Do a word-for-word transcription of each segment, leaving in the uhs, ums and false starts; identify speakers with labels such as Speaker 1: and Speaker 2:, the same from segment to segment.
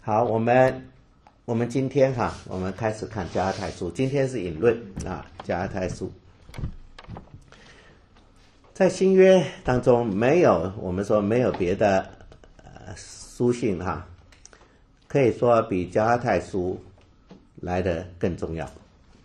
Speaker 1: 好，我们我们今天哈，我们开始看加拉太书。今天是引论啊，加拉太书。在新约当中，没有我们说没有别的呃书信哈，可以说比加拉太书来的更重要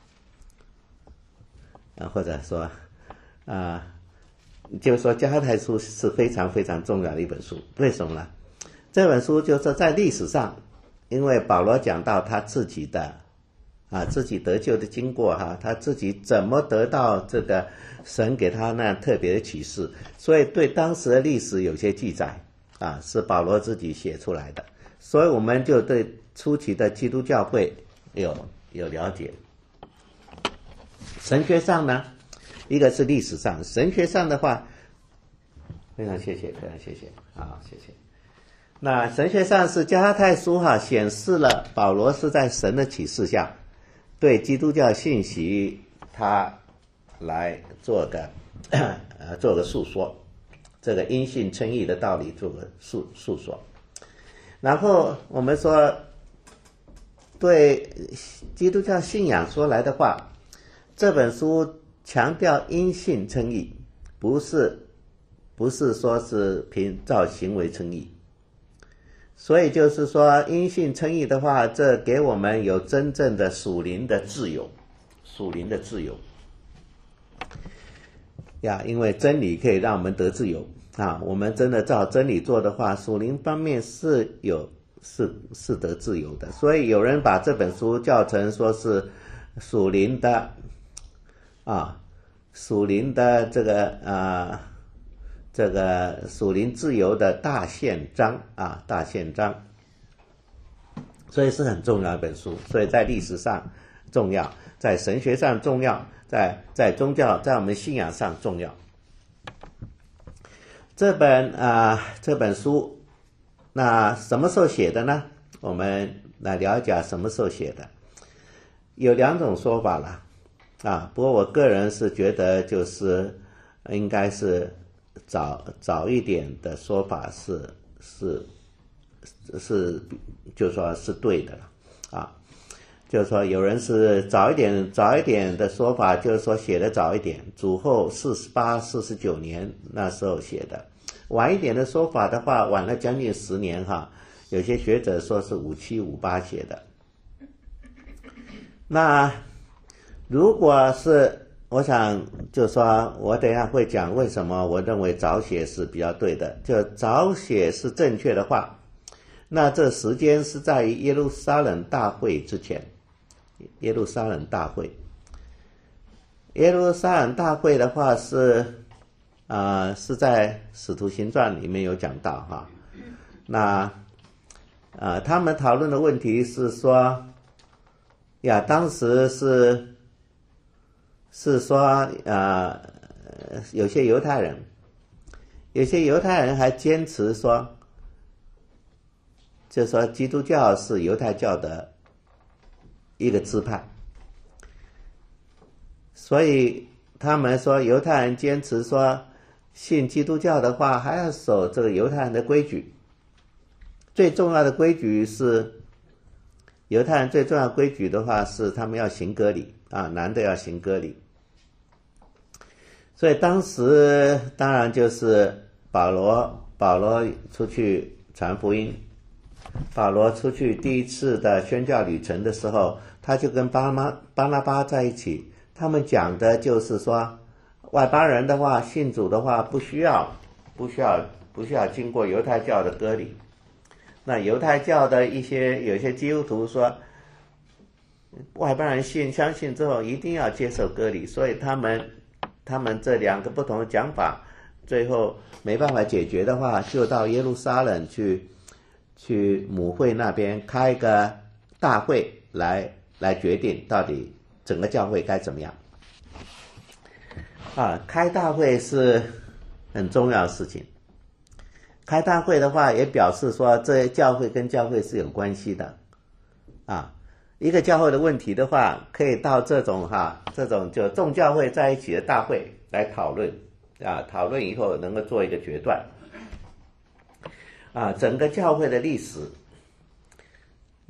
Speaker 1: 啊，或者说啊，就是说加拉太书是非常非常重要的一本书。为什么呢？这本书就是在历史上，因为保罗讲到他自己的啊自己得救的经过哈，他自己怎么得到这个神给他那特别的启示，所以对当时的历史有些记载啊，是保罗自己写出来的，所以我们就对初期的基督教会有有了解。神学上呢，一个是历史上，神学上的话，非常谢谢，非常谢谢，好，谢谢。那神学上是加拉太书哈，显示了保罗是在神的启示下，对基督教信息他来做个呃做个述说，这个因信称义的道理做个述述说。然后我们说，对基督教信仰说来的话，这本书强调因信称义，不是不是说是凭照行为称义。所以就是说，因信称义的话，这给我们有真正的属灵的自由，属灵的自由呀，因为真理可以让我们得自由啊。我们真的照真理做的话，属灵方面是有是是得自由的。所以有人把这本书叫成说是属灵的啊，属灵的这个啊。这个属灵自由的大宪章啊，大宪章，所以是很重要的一本书。所以在历史上重要，在神学上重要，在在宗教，在我们信仰上重要。这本啊这本书，那什么时候写的呢？我们来了解什么时候写的。有两种说法了啊，不过我个人是觉得就是应该是。早早一点的说法是是是，就说是对的了啊，就是说有人是早一点早一点的说法，就是说写的早一点，主后四十八、四十九年那时候写的。晚一点的说法的话，晚了将近十年哈，有些学者说是五七五八写的。那如果是我想就说我等一下会讲为什么我认为早写是比较对的，就早写是正确的话，那这时间是在于耶路撒冷大会之前。耶路撒冷大会耶路撒冷大会的话是啊、呃、是在使徒行传里面有讲到哈。那啊、呃、他们讨论的问题是说呀，当时是是说呃有些犹太人有些犹太人还坚持说，就说基督教是犹太教的一个支派，所以他们说犹太人坚持说信基督教的话还要守这个犹太人的规矩，最重要的规矩是犹太人最重要的规矩的话是他们要行割礼啊，男的要行割礼。所以当时当然就是保罗保罗出去传福音，保罗出去第一次的宣教旅程的时候，他就跟巴拿巴拿巴在一起，他们讲的就是说外邦人的话信主的话不需要不需要不需要经过犹太教的割礼。那犹太教的一些有些基督徒说外邦人信相信之后一定要接受割礼，所以他们他们这两个不同的讲法最后没办法解决的话，就到耶路撒冷去去母会那边开个大会来来决定到底整个教会该怎么样啊。开大会是很重要的事情，开大会的话也表示说这教会跟教会是有关系的啊。一个教会的问题的话，可以到这种哈这种就众教会在一起的大会来讨论啊，讨论以后能够做一个决断啊。整个教会的历史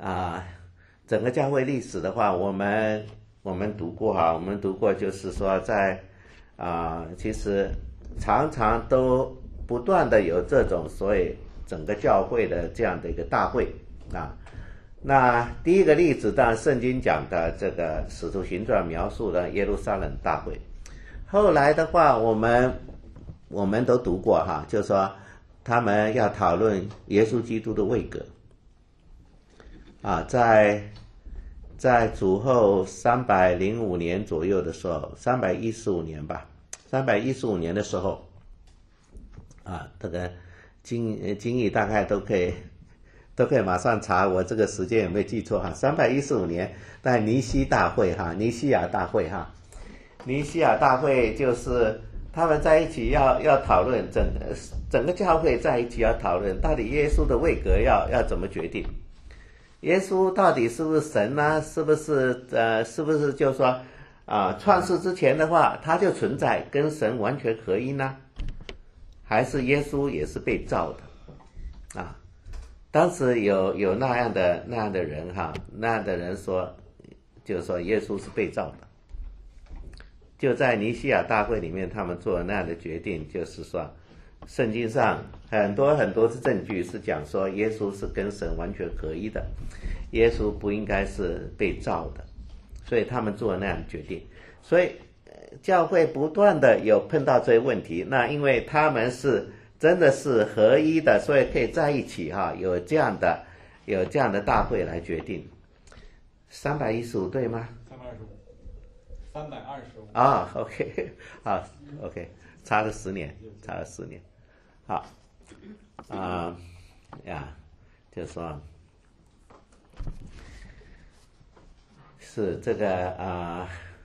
Speaker 1: 啊，整个教会历史的话，我们我们读过哈，我们读过就是说在啊，其实常常都不断的有这种所谓整个教会的这样的一个大会啊。那第一个例子，当然圣经讲的这个使徒行传描述的耶路撒冷大会。后来的话，我们我们都读过哈，就是说他们要讨论耶稣基督的位格啊，在在主后三百零五年左右的时候，三百一十五年吧，三百一十五年的时候啊，这个经经义大概都可以。都可以马上查我这个时间有没有记错哈，三百一十五年在尼西大会哈，尼西亚大会哈，尼西亚大会就是他们在一起要要讨论整个整个教会在一起要讨论到底耶稣的位格要要怎么决定，耶稣到底是不是神呢、啊？是不是呃是不是就是说啊、呃、创世之前的话他就存在跟神完全合一呢？还是耶稣也是被造的啊？当时有有那样的那样的人哈，那样的人说，就是说耶稣是被造的。就在尼西亚大会里面，他们做了那样的决定，就是说，圣经上很多很多是证据是讲说耶稣是跟神完全合一的，耶稣不应该是被造的，所以他们做了那样的决定。所以教会不断的有碰到这些问题，那因为他们是。真的是合一的，所以可以在一起哈，有这样的有这样的大会来决定。三百一十五对吗？
Speaker 2: 三百二十五，三百二十五。
Speaker 1: 啊 ，OK， 好 ，OK， 差了十年，差了十年，好，啊、呃、呀，就说，是这个啊、呃，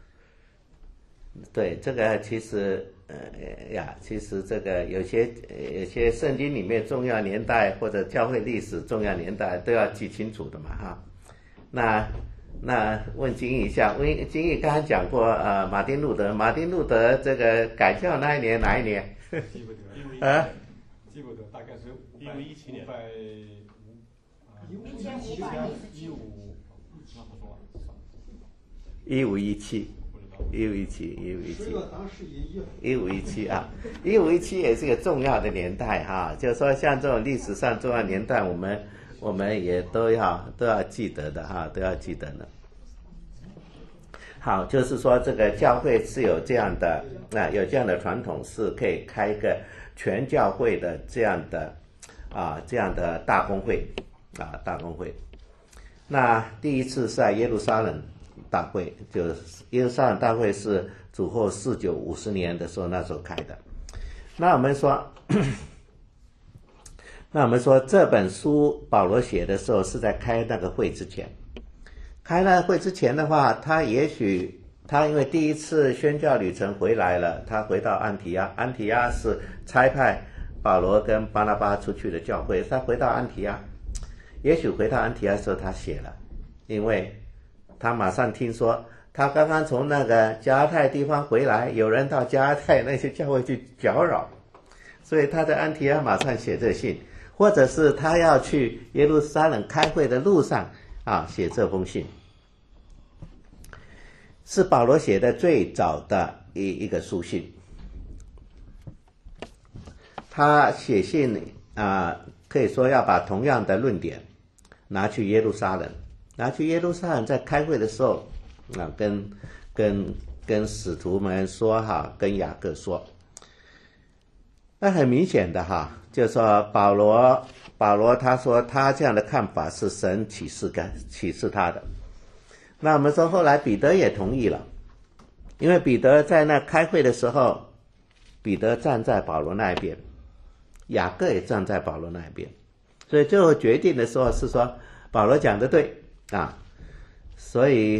Speaker 1: 对这个其实。呃呀，其实这个有些有些圣经里面重要年代或者教会历史重要年代都要记清楚的嘛哈。那那问金义一下，问金义刚才讲过呃马丁路德，马丁路德这个改教那一年哪一年？
Speaker 2: 记不得
Speaker 1: 啊？
Speaker 2: 记不得，大概是
Speaker 3: 一五一七年。
Speaker 2: 一千五百一五，那不说了，
Speaker 1: 一五一七。一五一七，一五一七，一五一七啊，一五一七也是个重要的年代哈。就是说，像这种历史上重要年代，我们我们也都要都要记得的哈，都要记得的。好，就是说这个教会是有这样的啊，有这样的传统，是可以开一个全教会的这样的啊这样的大公会啊大公会。那第一次是在耶路撒冷。大会就是耶路撒冷大会是主后四九五十年的时候，那时候开的。那我们说，那我们说这本书保罗写的时候是在开那个会之前。开那个会之前的话，他也许他因为第一次宣教旅程回来了，他回到安提阿，安提阿是差派保罗跟巴拿巴出去的教会，他回到安提阿，也许回到安提阿的时候他写了，因为。他马上听说，他刚刚从那个加拉太地方回来，有人到加拉太那些教会去搅扰，所以他在安提阿马上写这信，或者是他要去耶路撒冷开会的路上啊写这封信，是保罗写的最早的一一个书信。他写信啊，可以说要把同样的论点拿去耶路撒冷。拿去耶路撒冷，在开会的时候，啊，跟跟跟使徒们说哈，跟雅各说，那很明显的哈，就是说保罗保罗他说他这样的看法是神启示干启示他的。那我们说后来彼得也同意了，因为彼得在那开会的时候，彼得站在保罗那一边，雅各也站在保罗那一边，所以最后决定的时候是说保罗讲的对。啊，所以，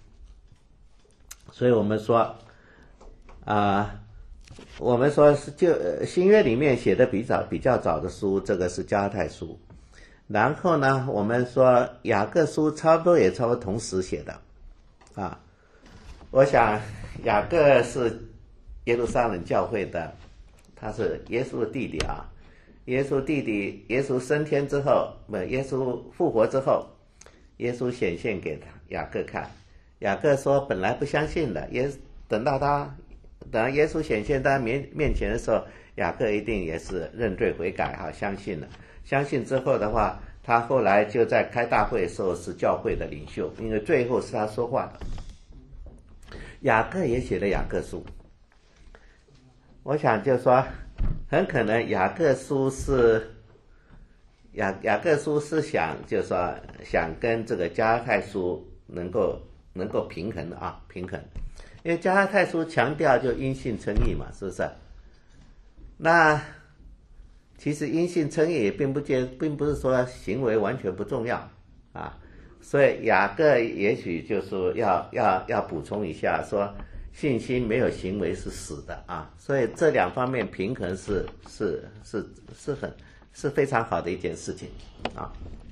Speaker 1: 所以我们说，啊，我们说是就新约里面写的比较比较早的书，这个是加拉太书，然后呢，我们说雅各书差不多也差不多同时写的，啊，我想雅各是耶路撒冷教会的，他是耶稣的弟弟啊，耶稣弟弟，耶稣升天之后，不，耶稣复活之后。 耶稣显现给雅各看，雅各说本来不相信的，耶等到他等到耶稣显现在他面面前的时候，雅各一定也是认罪悔改哈，相信了。相信之后的话，他后来就在开大会的时候是教会的领袖，因为最后是他说话的。雅各也写了雅各书，我想就说很可能雅各书是雅雅各书是想就说想跟这个加拉太书能够能够平衡的啊，平衡，因为加拉太书强调就因信称义嘛，是不是？那其实因信称义也并不见，并不是说行为完全不重要啊。所以雅各也许就说要要要补充一下，说信心没有行为是死的啊。所以这两方面平衡是是是是很是非常好的一件事情啊。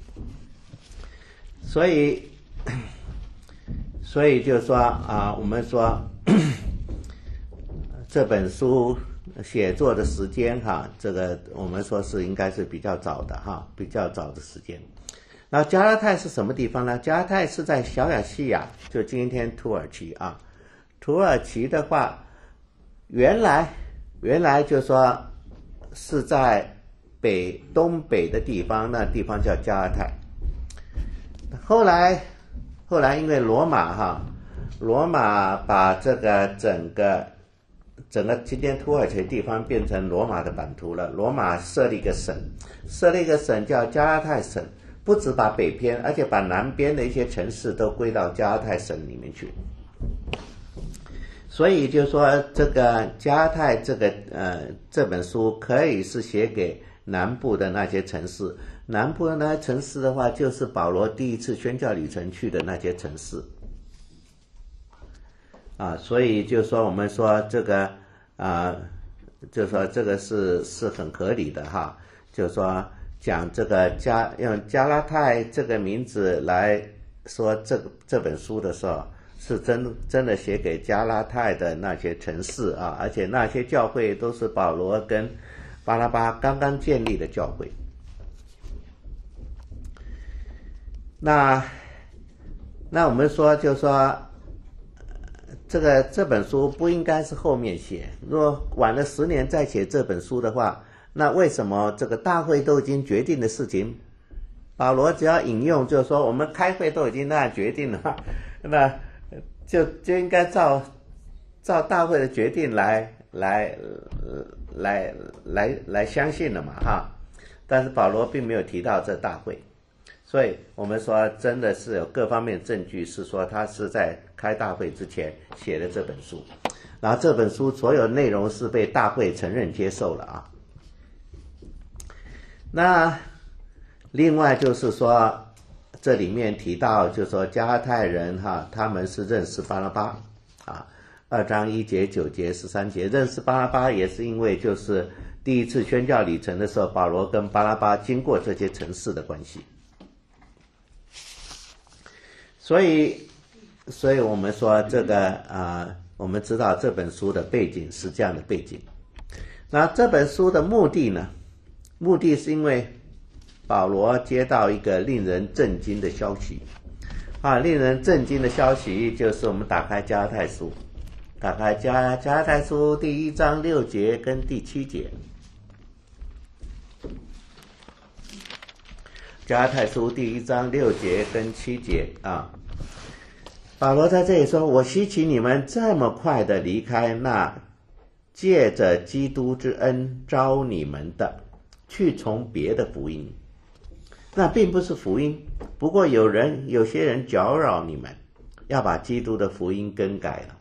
Speaker 1: 所以所以就说啊，我们说这本书写作的时间哈，这个我们说是应该是比较早的哈，比较早的时间。那加拉太是什么地方呢？加拉太是在小亚细亚，就今天土耳其啊。土耳其的话，原来原来就说是在北东北的地方，那地方叫加拉太。后来后来因为罗马哈，罗马把这个整个整个今天土耳其的地方变成罗马的版图了。罗马设立一个省，设立一个省叫加拉太省。不只把北边，而且把南边的一些城市都归到加拉太省里面去。所以就说这个加拉太这个呃这本书可以是写给南部的那些城市，南部的那些城市的话，就是保罗第一次宣教旅程去的那些城市。啊，所以就说我们说这个啊，就说这个是是很合理的哈，就说。讲这个加用加拉太这个名字来说这个这本书的时候，是真真的写给加拉太的那些城市啊，而且那些教会都是保罗跟巴拉巴刚刚建立的教会。那那我们说就说这个这本书不应该是后面写，如果晚了十年再写这本书的话，那为什么这个大会都已经决定的事情，保罗只要引用，就是说我们开会都已经那样决定了，那就就应该照照大会的决定来来来来来相信了嘛哈。但是保罗并没有提到这大会，所以我们说真的是有各方面证据是说他是在开大会之前写的这本书，然后这本书所有内容是被大会承认接受了啊。那另外就是说，这里面提到，就是说加拉太人哈，他们是认识巴拉巴啊，二章一节、九节、十三节，认识巴拉巴也是因为就是第一次宣教旅程的时候，保罗跟巴拉巴经过这些城市的关系，所以，所以我们说这个啊、呃，我们知道这本书的背景是这样的背景。那这本书的目的呢？目的是因为保罗接到一个令人震惊的消息啊，令人震惊的消息就是我们打开加拉太书，打开加加拉太书第一章六节跟第七节，加拉太书第一章六节跟七节啊，保罗在这里说：“我希奇你们这么快的离开那借着基督之恩招你们的。”去从别的福音，那并不是福音，不过有人有些人搅扰你们，要把基督的福音更改了。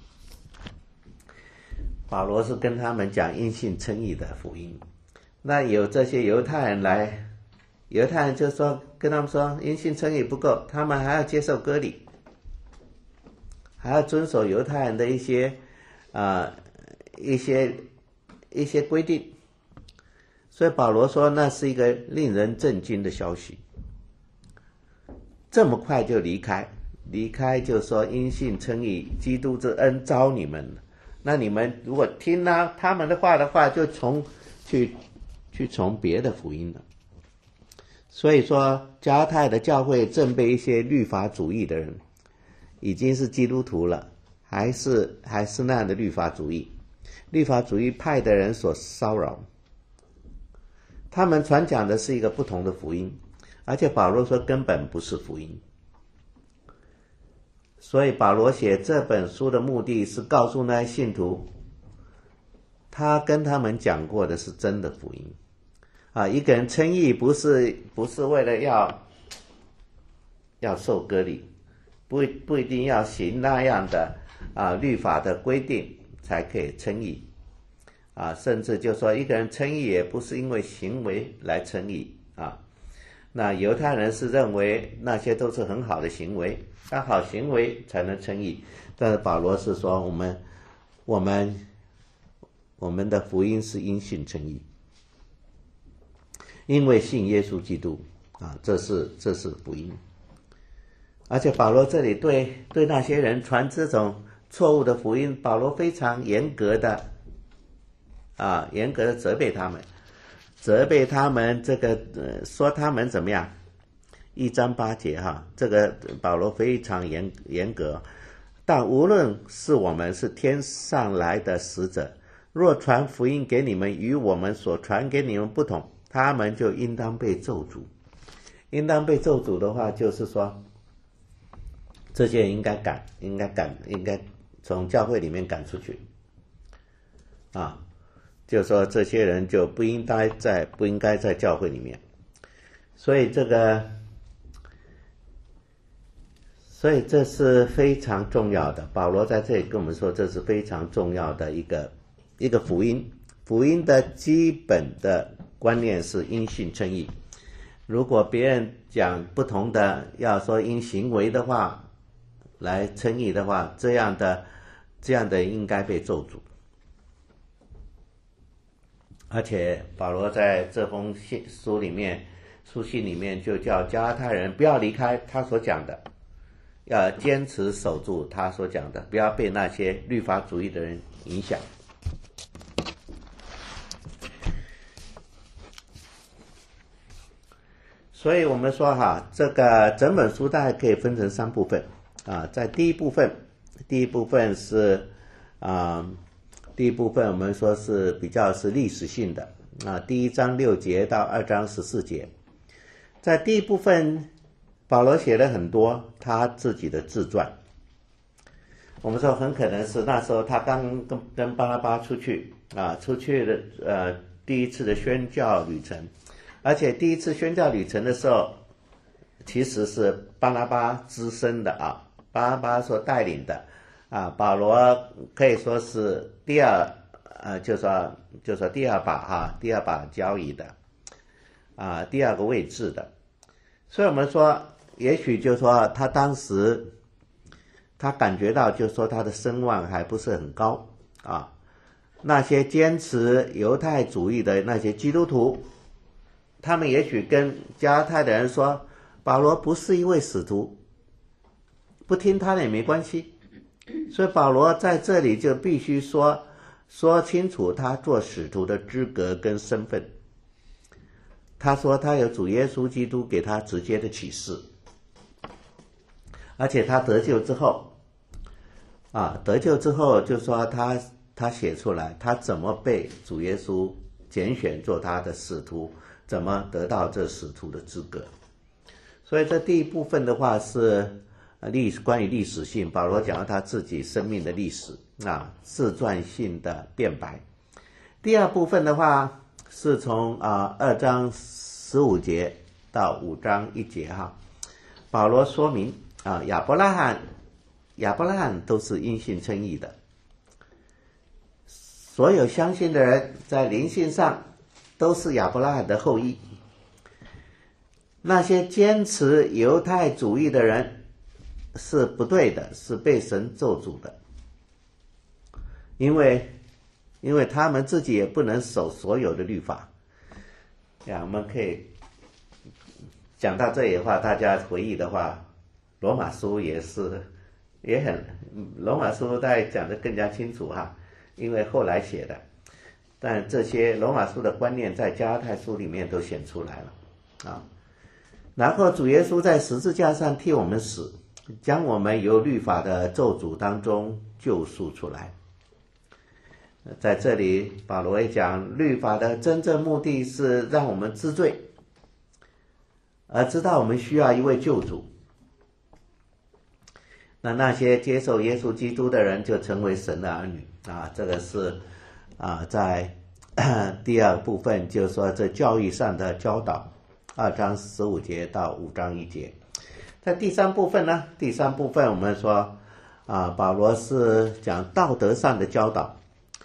Speaker 1: 保罗是跟他们讲因信称义的福音，那有这些犹太人来，犹太人就说跟他们说因信称义不够，他们还要接受割礼，还要遵守犹太人的一些啊、呃、一些一些规定。所以保罗说那是一个令人震惊的消息，这么快就离开，离开就说因信称义，基督之恩招你们，那你们如果听了他们的话的话，就从去去从别的福音了。 所以说加拉太的教会正被一些律法主义的人，已经是基督徒了，还是还是那样的律法主义律法主义派的人所骚扰。他们传讲的是一个不同的福音，而且保罗说根本不是福音。所以保罗写这本书的目的是告诉那些信徒，他跟他们讲过的是真的福音啊。一个人称义不是不是为了要要受割礼，不不一定要行那样的啊律法的规定才可以称义啊，甚至就说一个人称义也不是因为行为来称义啊。那犹太人是认为那些都是很好的行为，但好行为才能称义。但是保罗是说我们我们我们的福音是因信称义，因为信耶稣基督啊，这是这是福音。而且保罗这里对对那些人传这种错误的福音，保罗非常严格的啊，严格的责备他们，责备他们这个呃，说他们怎么样？一章八节哈，这个保罗非常严严格。但无论是我们是天上来的使者，若传福音给你们与我们所传给你们不同，他们就应当被咒诅。应当被咒诅的话，就是说这些人应该赶，应该赶，应该从教会里面赶出去啊。就是说这些人就不应该在不应该在教会里面。所以这个所以这是非常重要的，保罗在这里跟我们说这是非常重要的一个一个福音。福音的基本的观念是因信称义。如果别人讲不同的，要说因行为的话来称义的话，这样的这样的应该被咒诅。而且保罗在这封信书里面书信里面就叫加拉太人不要离开他所讲的，要坚持守住他所讲的，不要被那些律法主义的人影响。所以我们说哈，这个整本书大概可以分成三部分啊。在第一部分，第一部分是啊，第一部分我们说是比较是历史性的啊，第一章六节到二章十四节。在第一部分，保罗写了很多他自己的自传。我们说很可能是那时候他刚跟跟巴拉巴出去啊，出去的呃第一次的宣教旅程。而且第一次宣教旅程的时候，其实是巴拿巴支身的啊，巴拿巴所带领的啊，保罗可以说是第二呃，就说就说第二把哈，第二把交椅的啊，第二个位置的。所以我们说，也许就说他当时他感觉到，就说他的声望还不是很高啊，那些坚持犹太主义的那些基督徒。他们也许跟加拉太的人说，保罗不是一位使徒，不听他的也没关系。所以保罗在这里就必须说说清楚他做使徒的资格跟身份。他说他有主耶稣基督给他直接的启示，而且他得救之后啊，得救之后就说他他写出来他怎么被主耶稣拣选做他的使徒，怎么得到这使徒的资格。所以这第一部分的话是历史关于历史性，保罗讲到他自己生命的历史啊，自传性的辩白。第二部分的话是从啊二章十五节到五章一节哈，保罗说明啊亚伯拉罕亚伯拉罕都是因信称义的，所有相信的人在灵性上都是亚伯拉罕的后裔。那些坚持犹太主义的人是不对的，是被神咒诅的，因为因为他们自己也不能守所有的律法呀。我们可以讲到这里的话，大家回忆的话，罗马书也是也很罗马书大概讲得更加清楚哈，因为后来写的。但这些罗马书的观念在加拉太书里面都显出来了啊。 然后主耶稣在十字架上替我们死，将我们由律法的咒诅当中救赎出来。在这里保罗也讲，律法的真正目的是让我们知罪，而知道我们需要一位救主。那那些接受耶稣基督的人就成为神的儿女啊，这个是啊，在第二部分就是说这教育上的教导，二章十五节到五章一节。在第三部分呢，第三部分我们说啊，保罗是讲道德上的教导，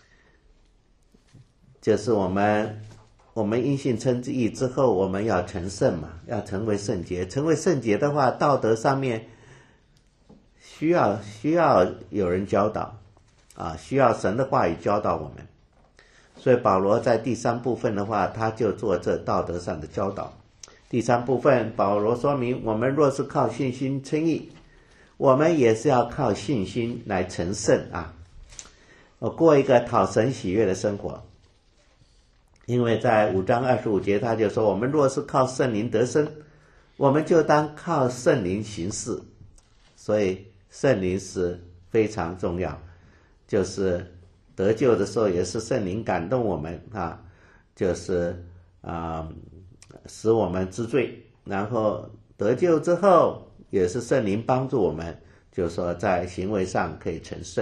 Speaker 1: 就是我们我们因信称义之后，我们要成圣嘛，要成为圣洁。成为圣洁的话，道德上面需要需要有人教导啊，需要神的话语教导我们。所以保罗在第三部分的话，他就做这道德上的教导。第三部分保罗说明，我们若是靠信心称义，我们也是要靠信心来成圣啊，过一个讨神喜悦的生活。因为在五章二十五节他就说，我们若是靠圣灵得生，我们就当靠圣灵行事。所以圣灵是非常重要，就是得救的时候也是圣灵感动我们啊，就是啊、呃、使我们知罪，然后得救之后也是圣灵帮助我们，就是说在行为上可以成圣。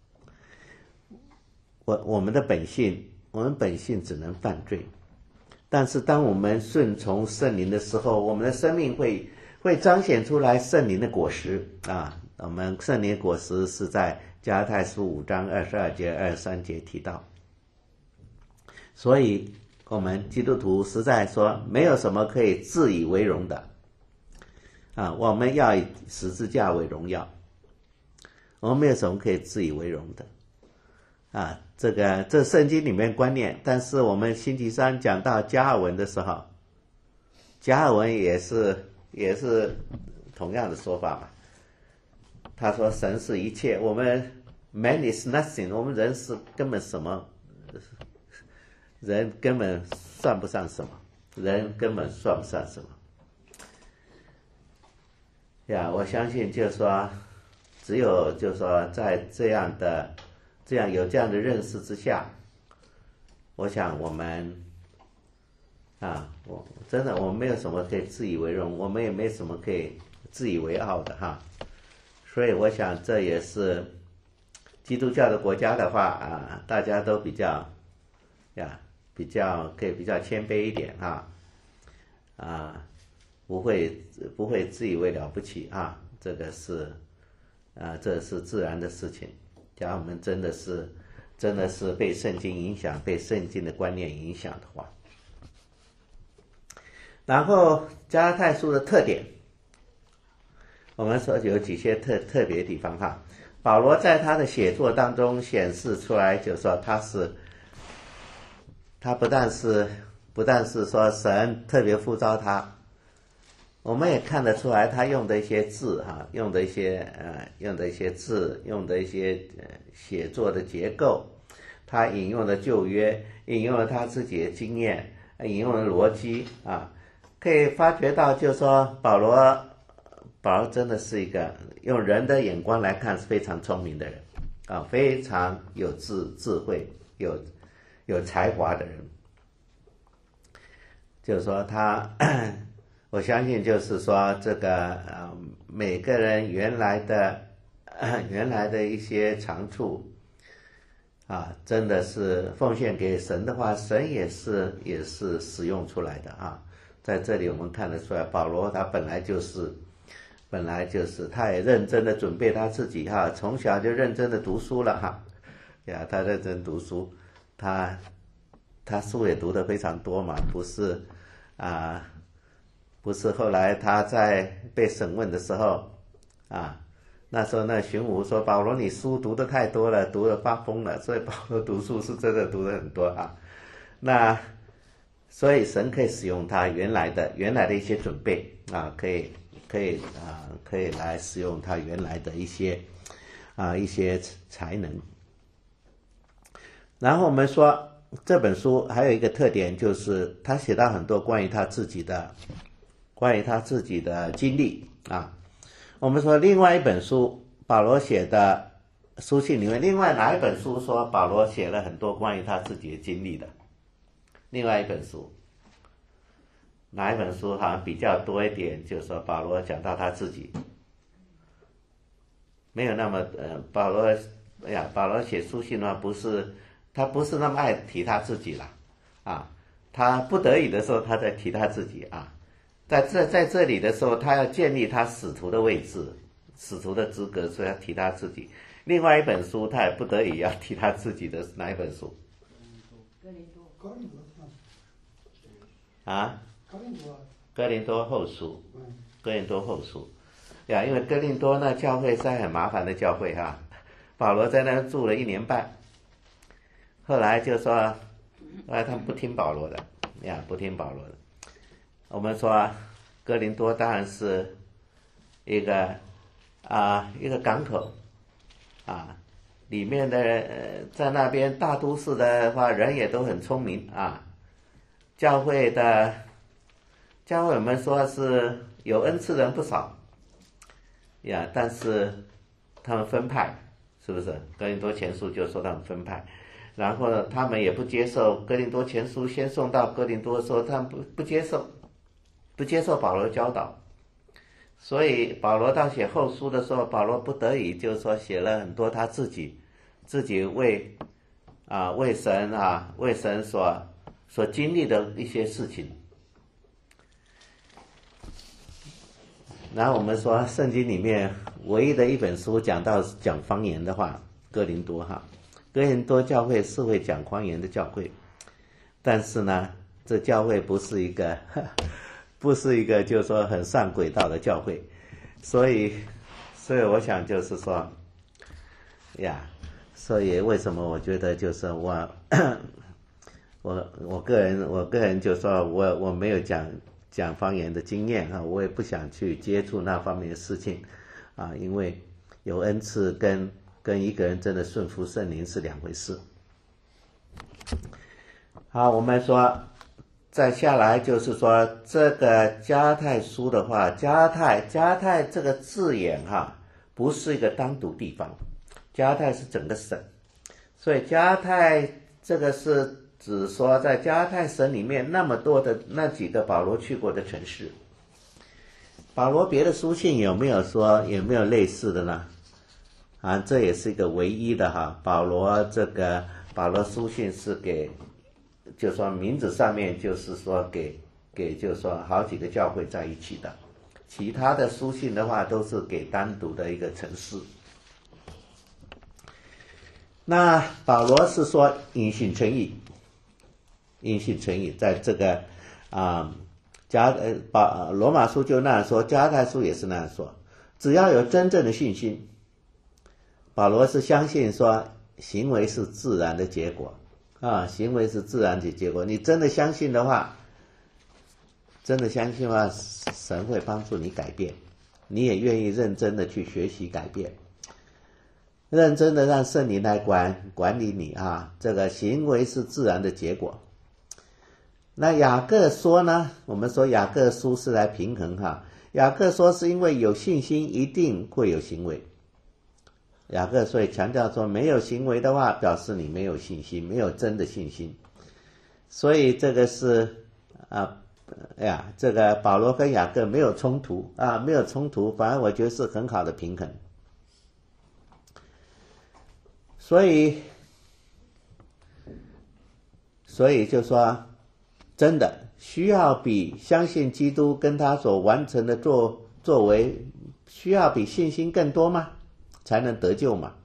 Speaker 1: 我我们的本性我们本性只能犯罪，但是当我们顺从圣灵的时候，我们的生命会会彰显出来圣灵的果实啊。我们圣灵的果实是在加拉太书五章二十二节二十三节提到。所以我们基督徒实在说没有什么可以自以为荣的啊，我们要以十字架为荣耀，我们没有什么可以自以为荣的啊。这个这圣经里面观念，但是我们星期三讲到加尔文的时候，加尔文也是也是同样的说法嘛。他说神是一切，我们 man is nothing， 我们人是根本什么，人根本算不上什么，人根本算不上什么呀。我相信就是说，只有就是说在这样的这样有这样的认识之下，我想我们啊，我真的我们没有什么可以自以为荣，我们也没什么可以自以为傲的哈。所以我想这也是基督教的国家的话啊，大家都比较呀比较可以比较谦卑一点哈啊，不会不会自以为了不起啊，这个是啊这是自然的事情。假如我们真的是真的是被圣经影响，被圣经的观念影响的话，然后加拉太书的特点，我们说有几些特特别地方哈。保罗在他的写作当中显示出来，就是说他是他不但是不但是说神特别呼召他，我们也看得出来他用的一些字哈，用的一些呃用的一些字，用的一些呃写作的结构，他引用的旧约，引用了他自己的经验，引用了逻辑啊，可以发觉到就是说保罗保罗真的是一个用人的眼光来看是非常聪明的人啊，非常有智智慧有有才华的人。就是说他我相信就是说这个呃每个人原来的、呃、原来的一些长处啊，真的是奉献给神的话，神也是也是使用出来的啊。在这里我们看得出来，保罗他本来就是本来就是他也认真的准备他自己哈，从小就认真的读书了哈呀，他认真读书，他他书也读得非常多嘛，不是啊，不是后来他在被审问的时候啊，那时候那巡抚说保罗你书读得太多了，读得发疯了，所以保罗读书是真的读得很多啊。那所以神可以使用他原来的原来的一些准备啊，可以可以啊可以来使用他原来的一些啊一些才能。然后我们说这本书还有一个特点，就是他写到很多关于他自己的关于他自己的经历啊。我们说另外一本书，保罗写的书信里面，另外哪一本书说保罗写了很多关于他自己的经历的？另外一本书，哪一本书好像比较多一点？就是说保罗讲到他自己，没有那么呃，保罗哎呀，保罗写书信的话，不是他不是那么爱提他自己啦，啊，他不得已的时候他在提他自己啊，在这在这里的时候，他要建立他使徒的位置、使徒的资格，所以要提他自己。另外一本书，他也不得已要提他自己的哪一本书？
Speaker 3: 哥林多。
Speaker 4: 哥林多。
Speaker 1: 啊？
Speaker 4: 哥林多。
Speaker 1: 哥林多后书。哥林多后书。呀，因为哥林多那教会是很麻烦的教会哈，保罗在那住了一年半，后来就说，后来他们不听保罗的，呀，不听保罗的。我们说，哥林多当然是一个啊一个港口，啊，里面的呃在那边大都市的话，人也都很聪明啊，教会的教会我们说是有恩赐人不少。呀，但是他们分派，是不是？哥林多前书就说他们分派，然后呢，他们也不接受哥林多前书先送到哥林多的时候，他们不不接受，不接受保罗的教导，所以保罗到写后书的时候，保罗不得已就是说写了很多他自己自己为啊为神啊为神所所经历的一些事情。然后我们说圣经里面唯一的一本书讲到讲方言的话，哥林多哈，哥林多教会是会讲方言的教会，但是呢，这教会不是一个不是一个就是说很上轨道的教会，所以所以我想就是说呀，所以为什么我觉得就是我我我个人我个人就说我我没有讲讲方言的经验啊，我也不想去接触那方面的事情啊，因为有恩赐跟跟一个人真的顺服圣灵是两回事。好，我们说再下来就是说这个加泰书的话，加泰加泰这个字眼哈，不是一个单独地方，加泰是整个省，所以加泰这个是只说在加泰省里面那么多的那几个保罗去过的城市。保罗别的书信有没有说有没有类似的呢？啊，这也是一个唯一的哈。保罗这个保罗书信是给，就说名字上面就是说给给就是说好几个教会在一起的，其他的书信的话都是给单独的一个城市。那保罗是说因信称义。因信称义，在这个啊加呃把罗马书就那样说，加泰书也是那样说，只要有真正的信心，保罗是相信说行为是自然的结果啊，行为是自然的结果。你真的相信的话，真的相信的话，神会帮助你改变，你也愿意认真的去学习改变，认真的让圣灵来管管理你啊，这个行为是自然的结果。那雅各说呢，我们说雅各书是来平衡哈，雅各说是因为有信心一定会有行为，雅各所以强调说没有行为的话表示你没有信心，没有真的信心，所以这个是啊哎呀，这个保罗跟雅各没有冲突啊，没有冲突，反而我觉得是很好的平衡。所以所以就说真的需要比相信基督跟他所完成的作作为需要比信心更多吗？才能得救吗？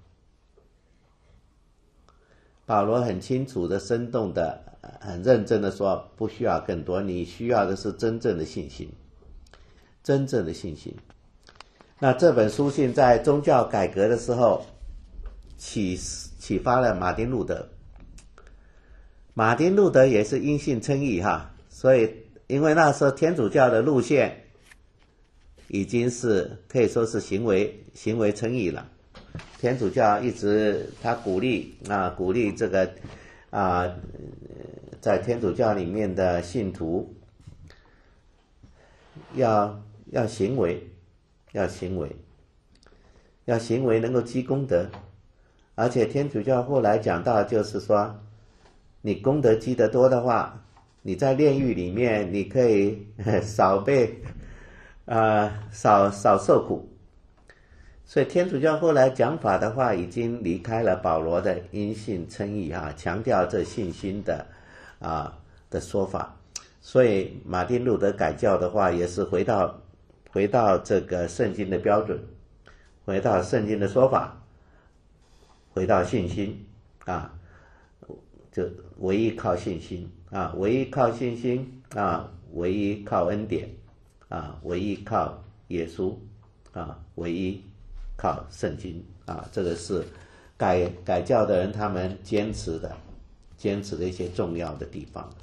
Speaker 1: 保罗很清楚的、生动的、很认真的说，不需要更多，你需要的是真正的信心，真正的信心。那这本书信在宗教改革的时候启启发了马丁路德。马丁路德也是因信称义哈，所以因为那时候天主教的路线已经是可以说是行为行为称义了。天主教一直他鼓励啊鼓励这个啊在天主教里面的信徒要要行为，要行为，要行为能够积功德。而且天主教后来讲到，就是说，你功德积得多的话，你在炼狱里面，你可以少被，呃，少少受苦。所以天主教后来讲法的话，已经离开了保罗的因信称义啊，强调这信心的啊的说法。所以马丁路德改教的话，也是回到回到这个圣经的标准，回到圣经的说法，回到信心啊，就唯一靠信心啊，唯一靠信心啊，唯一靠恩典啊，唯一靠耶稣啊，唯一靠圣经啊，这个是改改教的人他们坚持的，坚持的一些重要的地方。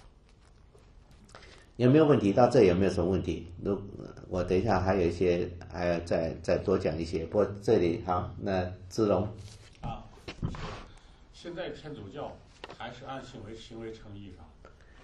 Speaker 1: 有没有问题？到这有没有什么问题？如我等一下还有一些，还要再再多讲一些。不过这里好，那志龙
Speaker 4: 啊，现在天主教还是按行为行为称义吧？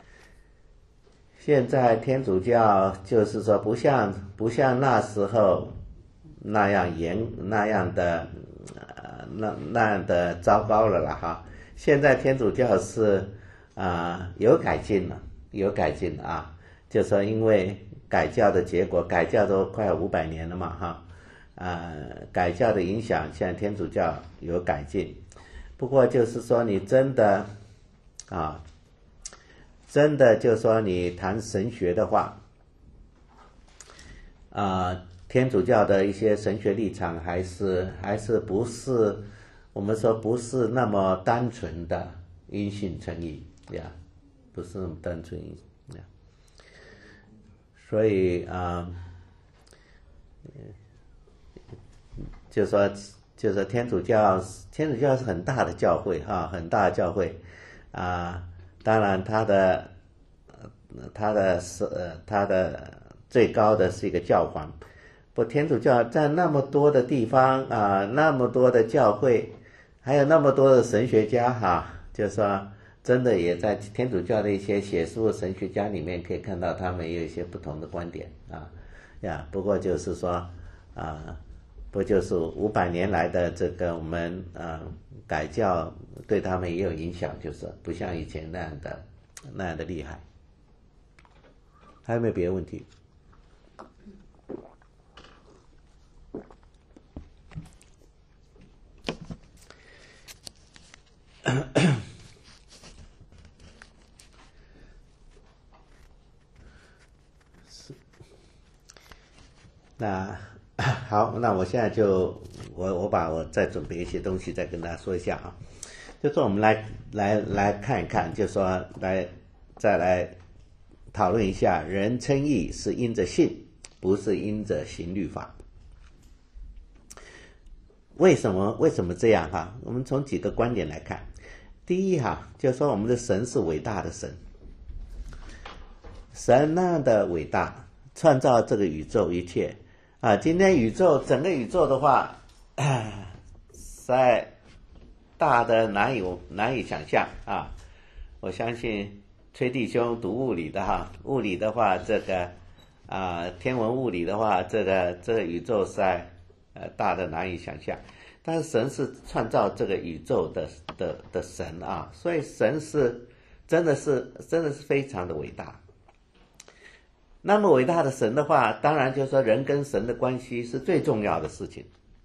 Speaker 1: 现在天主教就是说，不像不像那时候那样严那样的呃那那样的糟糕了啦哈。现在天主教是啊、呃、有改进了，有改进了啊。就说因为改教的结果，改教都快五百年了嘛哈，呃，改教的影响，现在天主教有改进。不过就是说，你真的啊，真的就说你谈神学的话，啊，天主教的一些神学立场还是还是不是我们说不是那么单纯的因信称义呀，不是那么单纯因呀。所以啊、呃，就说就说天主教，天主教是很大的教会哈，很大的教会啊、呃。当然，它的它的是呃它的最高的是一个教皇。不，天主教在那么多的地方啊、呃，那么多的教会，还有那么多的神学家哈，就说。真的也在天主教的一些写书的神学家里面可以看到，他们也有一些不同的观点啊呀。不过就是说啊，不就是五百年来的这个我们啊改教对他们也有影响，就是不像以前那样的那样的厉害。还有没有别的问题？那好，那我现在就我我把我再准备一些东西再跟大家说一下啊，就说我们来来来看一看，就说来再来讨论一下，人称义是因着信，不是因着行律法。为什么为什么这样哈？我们从几个观点来看。第一哈，就说我们的神是伟大的神，神那样的伟大，创造这个宇宙一切。啊，今天宇宙整个宇宙的话，在大的难以难以想象啊！我相信崔弟兄读物理的哈，物理的话，这个啊天文物理的话，这个这个宇宙是在呃大的难以想象。但是神是创造这个宇宙的的的神啊，所以神是真的是真的是非常的伟大。那么伟大的神的话，当然就是说人跟神的关系是最重要的事情。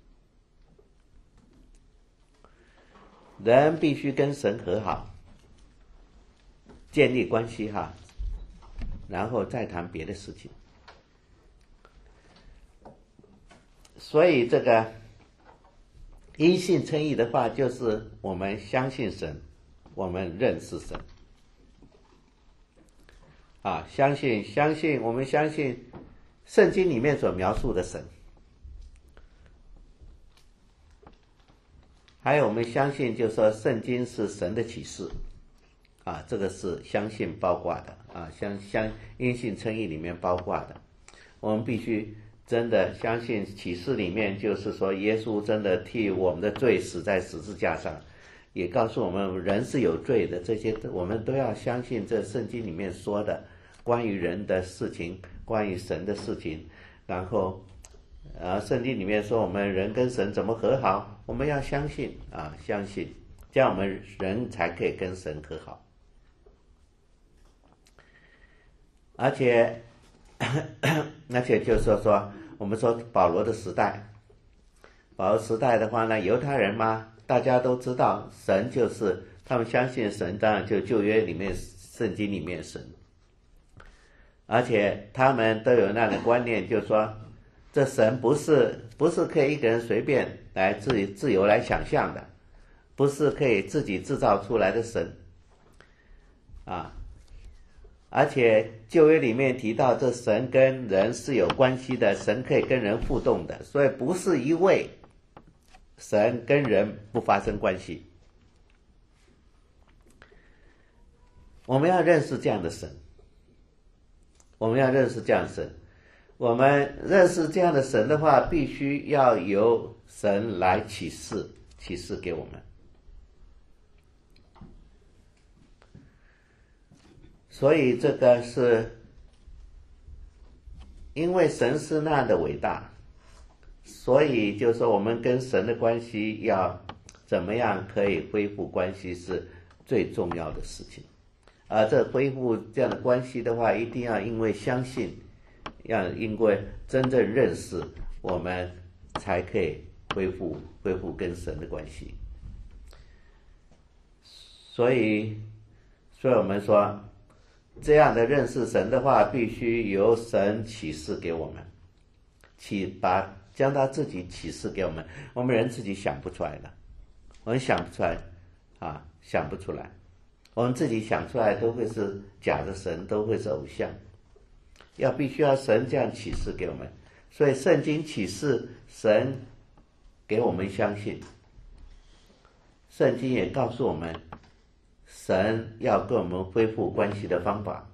Speaker 1: 人必须跟神和好，建立关系哈，然后再谈别的事情。所以这个因信称义的话，就是我们相信神，我们认识神。啊，相信相信，我们相信圣经里面所描述的神，还有我们相信，就是说圣经是神的启示，啊，这个是相信包括的啊，相相因信称义里面包括的。我们必须真的相信启示里面，就是说耶稣真的替我们的罪死在十字架上，也告诉我们人是有罪的，这些我们都要相信这圣经里面说的关于人的事情， 关于神的事情，然后啊，圣经里面说我们人跟神怎么和好，我们要相信啊，相信，这样我们人才可以跟神和好。而且而且就是说说我们说保罗的时代，保罗时代的话呢，犹太人嘛，大家都知道神就是他们相信神，当然就旧约里面圣经里面神，而且他们都有那样的观念，就是说这神不是不是可以一个人随便来自己自由来想象的，不是可以自己制造出来的神啊。而且旧约里面提到这神跟人是有关系的，神可以跟人互动的，所以不是一位神跟人不发生关系。我们要认识这样的神，我们要认识这样的神，我们认识这样的神的话，必须要由神来启示，启示给我们。所以这个是因为神是那样的伟大，所以就是说我们跟神的关系要怎么样可以恢复关系是最重要的事情。而这恢复这样的关系的话，一定要因为相信，要因为真正认识，我们才可以恢复恢复跟神的关系。所以所以我们说这样的认识神的话，必须由神启示给我们，启把将他自己启示给我们，我们人自己想不出来的，我们想不出来啊，想不出来，我们自己想出来都会是假的神，都会是偶像，要必须要神这样启示给我们。所以圣经启示神给我们相信，圣经也告诉我们神要跟我们恢复关系的方法。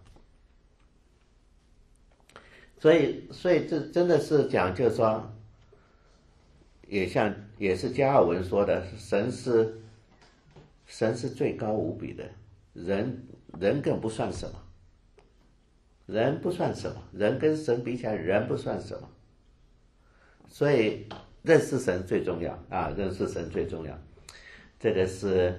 Speaker 1: 所以所以这真的是讲，就是说也像也是加尔文说的，神是神是最高无比的，人人更不算什么，人不算什么，人跟神比起来，人不算什么。所以认识神最重要啊，认识神最重要。这个是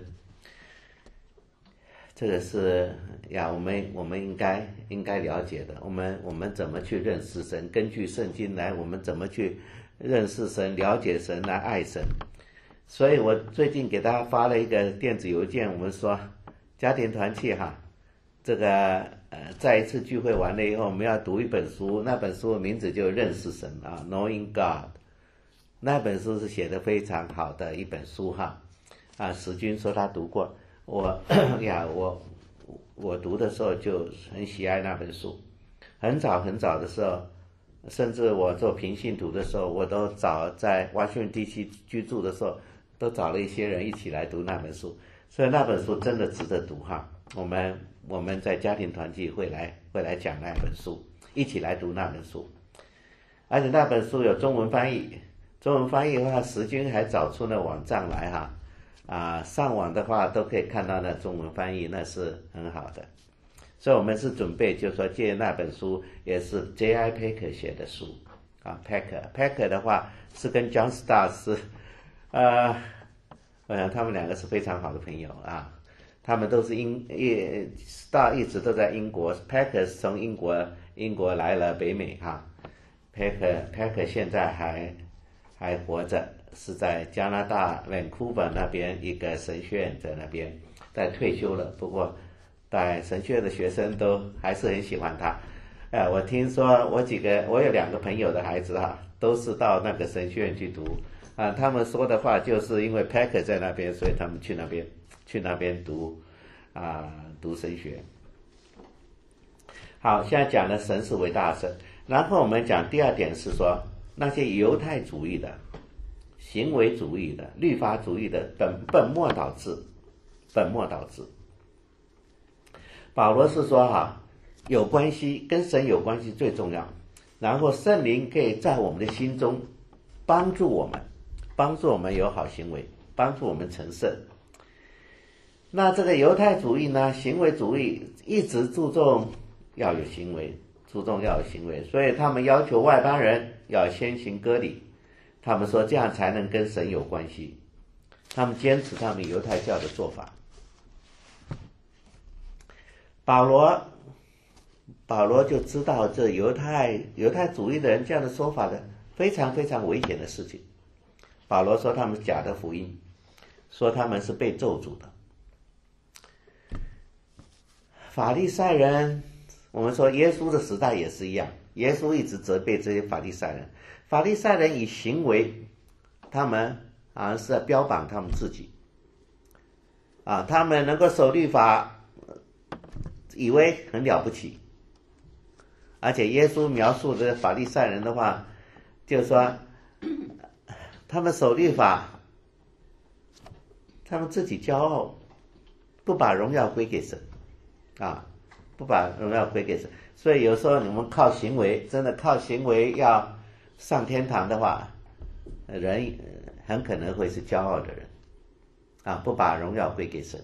Speaker 1: 这个是呀，我们我们应该应该了解的。我们我们怎么去认识神？根据圣经来，我们怎么去认识神、了解神、来爱神？所以我最近给大家发了一个电子邮件，我们说家庭团契哈，这个呃，在一次聚会完了以后，我们要读一本书，那本书的名字就认识神啊 ，Knowing God。那本书是写的非常好的一本书哈，啊，史君说他读过。我呀，我我读的时候就很喜爱那本书，很早很早的时候，甚至我做平信徒的时候，我都找在华盛顿地区居住的时候，都找了一些人一起来读那本书，所以那本书真的值得读哈。我们我们在家庭团契会来会来讲那本书，一起来读那本书，而且那本书有中文翻译，中文翻译的话，时君还找出了网站来哈。啊，上网的话都可以看到那中文翻译，那是很好的。所以我们是准备就是说借那本书，也是 J I Packer 写的书啊 ，Packer Packer 的话是跟 John Stott 是，呃，我想他们两个是非常好的朋友啊，他们都是英一 Stott 一直都在英国 ，Packer 是从英国英国来了北美哈 ，Packer Packer 现在还还活着。是在加拿大 Vancouver 那边一个神学院，在那边在退休了，不过在神学院的学生都还是很喜欢他。呃，我听说我几个我有两个朋友的孩子啊，都是到那个神学院去读啊，他们说的话就是因为 Packer 在那边，所以他们去那边去那边读啊读神学。好，现在讲的神是伟大的神，然后我们讲第二点是说那些犹太主义的。行为主义的、律法主义的本本末倒置，本末倒置。保罗是说哈，有关系跟神有关系最重要，然后圣灵可以在我们的心中帮助我们，帮助我们有好行为，帮助我们成圣。那这个犹太主义呢，行为主义一直注重要有行为， 注重要有行为，所以他们要求外邦人要先行割礼，他们说这样才能跟神有关系，他们坚持他们犹太教的做法。保罗保罗就知道这犹太犹太主义的人这样的说法的非常非常危险的事情。保罗说他们是假的福音，说他们是被咒诅的。法利赛人，我们说耶稣的时代也是一样，耶稣一直责备这些法利赛人。法利赛人以行为，他们好像是在标榜他们自己啊，他们能够守律法，以为很了不起。而且耶稣描述这法利赛人的话，就是说他们守律法，他们自己骄傲，不把荣耀归给神啊，不把荣耀归给神。所以有时候你们靠行为，真的靠行为要上天堂的话，人很可能会是骄傲的人啊，不把荣耀归给神。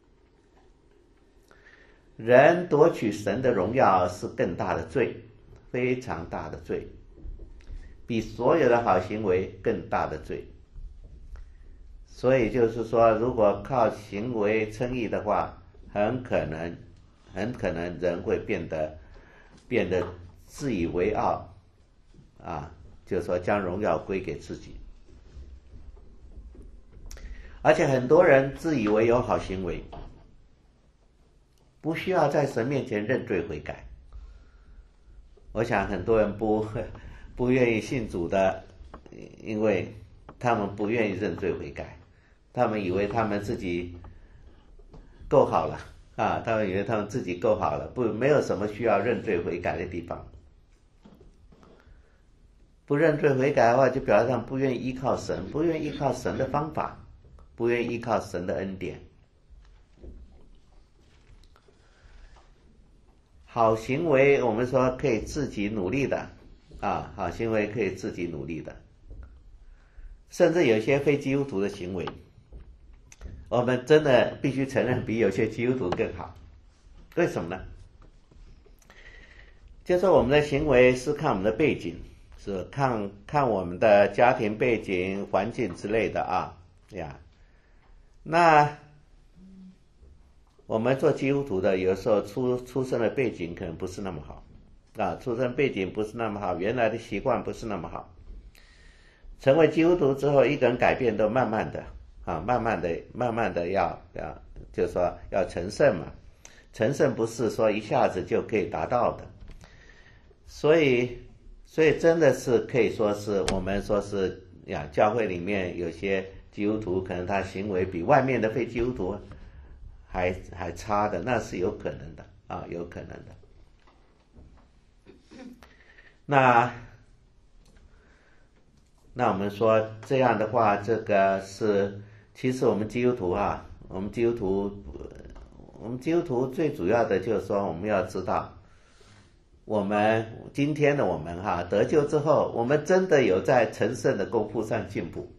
Speaker 1: 人夺取神的荣耀是更大的罪，非常大的罪，比所有的好行为更大的罪。所以就是说，如果靠行为称义的话，很可能很可能人会变得变得自以为傲啊，就是说将荣耀归给自己。而且很多人自以为有好行为，不需要在神面前认罪悔改。我想很多人不不愿意信主的，因为他们不愿意认罪悔改，他们以为他们自己够好了啊，他们以为他们自己够好了，不没有什么需要认罪悔改的地方。不认罪悔改的话，就表示他们不愿意依靠神，不愿意依靠神的方法，不愿意依靠神的恩典。好行为我们说可以自己努力的啊，好行为可以自己努力的，甚至有些非基督徒的行为，我们真的必须承认比有些基督徒更好。为什么呢？就说我们的行为是看我们的背景，是看看我们的家庭背景、环境之类的啊呀。那我们做基督徒的，有时候出出生的背景可能不是那么好啊，出生背景不是那么好，原来的习惯不是那么好。成为基督徒之后，一个人改变都慢慢的啊，慢慢的慢慢的要要就是说要成圣嘛，成圣不是说一下子就可以达到的。所以所以真的是可以说是我们说是呀，教会里面有些基督徒可能他行为比外面的非基督徒还还差的，那是有可能的啊，有可能的。那那我们说这样的话，这个是其实我们基督徒啊，我们基督徒，我们基督徒最主要的就是说，我们要知道，我们今天的我们哈、啊、得救之后，我们真的有在成圣的功夫上进步。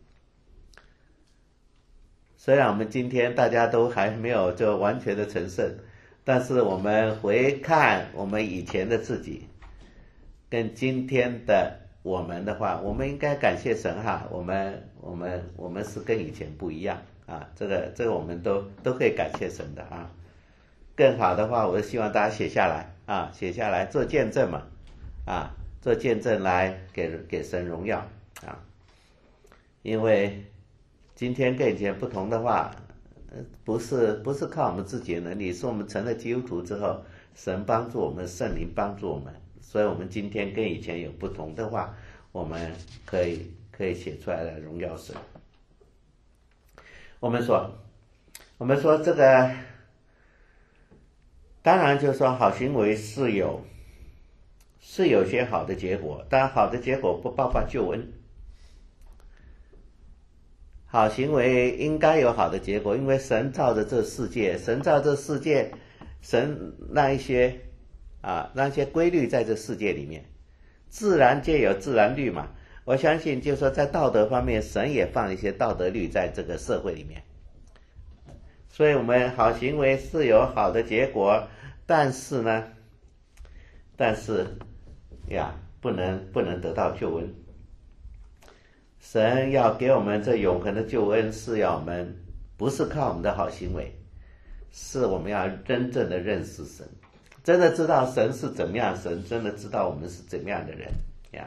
Speaker 1: 虽然我们今天大家都还没有就完全的成圣，但是我们回看我们以前的自己，跟今天的我们的话，我们应该感谢神哈，我们我们我们是跟以前不一样啊，这个这个我们都都可以感谢神的啊。更好的话，我是希望大家写下来啊，写下来做见证嘛，啊，做见证来给给神荣耀啊，因为今天跟以前不同的话，不是不是靠我们自己的能力，是我们成了基督徒之后，神帮助我们，圣灵帮助我们，所以我们今天跟以前有不同的话，我们可以可以写出来的荣耀神。我们说，我们说这个，当然就是说好行为是有是有些好的结果，但好的结果不包括救恩。好行为应该有好的结果，因为神造的这世界，神造这世界，神让一些啊让一些规律在这世界里面，自然界有自然律嘛。我相信就是说在道德方面，神也放一些道德律在这个社会里面。所以我们好行为是有好的结果，但是呢， 但是呀，不能不能得到救恩。神要给我们这永恒的救恩，是要我们不是靠我们的好行为，是我们要真正的认识神，真的知道神是怎么样，神真的知道我们是怎么样的人呀。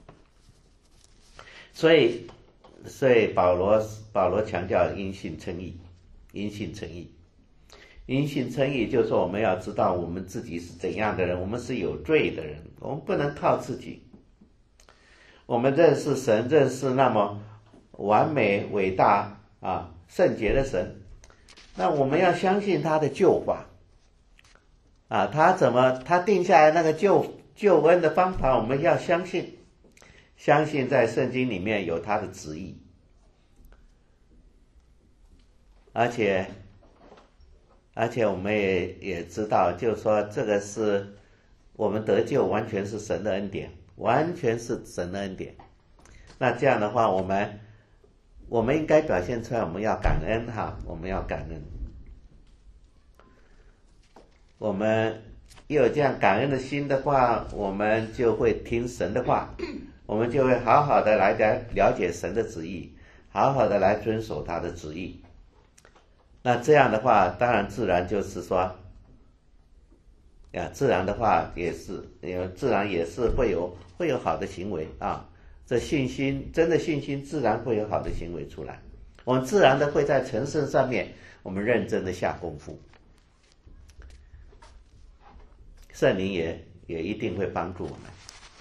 Speaker 1: 所以，所以保罗保罗强调因信称义，因信称义，因信称义，就是说我们要知道我们自己是怎样的人，我们是有罪的人，我们不能靠自己。我们认识神，认识那么完美、伟大啊、圣洁的神，那我们要相信他的救法啊，他怎么他定下来那个救救恩的方法，我们要相信，相信在圣经里面有他的旨意，而且而且我们也也知道，就是说这个是我们得救完全是神的恩典。完全是神的恩典，那这样的话，我们我们应该表现出来，我们要感恩哈，我们要感恩。我们有这样感恩的心的话，我们就会听神的话，我们就会好好的来了解神的旨意，好好的来遵守他的旨意。那这样的话，当然自然就是说。呀，自然的话也是，自然也是会有会有好的行为啊。这信心，真的信心，自然会有好的行为出来。我们自然的会在成圣上面，我们认真的下功夫。圣灵也也一定会帮助我们。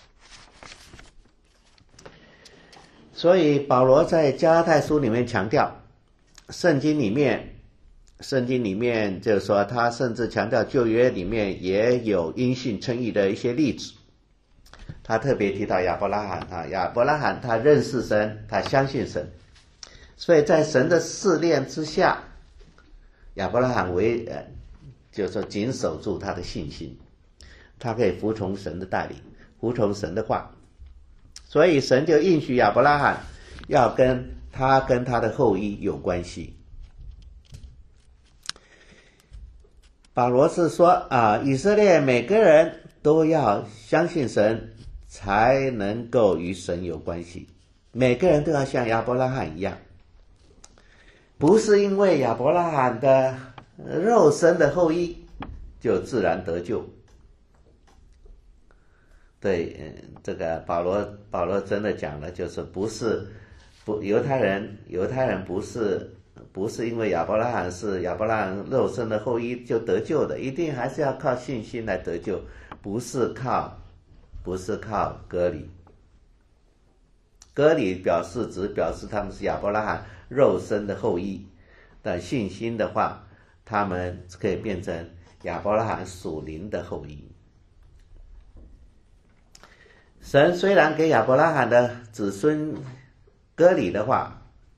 Speaker 1: 所以保罗在加拉太书里面强调，圣经里面。圣经里面就是说，他甚至强调旧约里面也有因信称义的一些例子。他特别提到亚伯拉罕啊，亚伯拉罕他认识神，他相信神，所以在神的试炼之下，亚伯拉罕为呃，就是说谨守住他的信心，他可以服从神的带领，服从神的话，所以神就应许亚伯拉罕要跟他跟他的后裔有关系。保罗是说啊，以色列每个人都要相信神，才能够与神有关系。每个人都要像亚伯拉罕一样，不是因为亚伯拉罕的肉身的后裔就自然得救。对，这个保罗保罗真的讲了，就是不是不犹太人犹太人不是。不是因为亚伯拉罕是亚伯拉罕肉身的后裔就得救的，一定还是要靠信心来得救，不是靠不是靠割礼。割礼表示只表示他们是亚伯拉罕肉身的后裔，但信心的话，他们可以变成亚伯拉罕属灵的后裔。神虽然给亚伯拉罕的子孙割礼的话，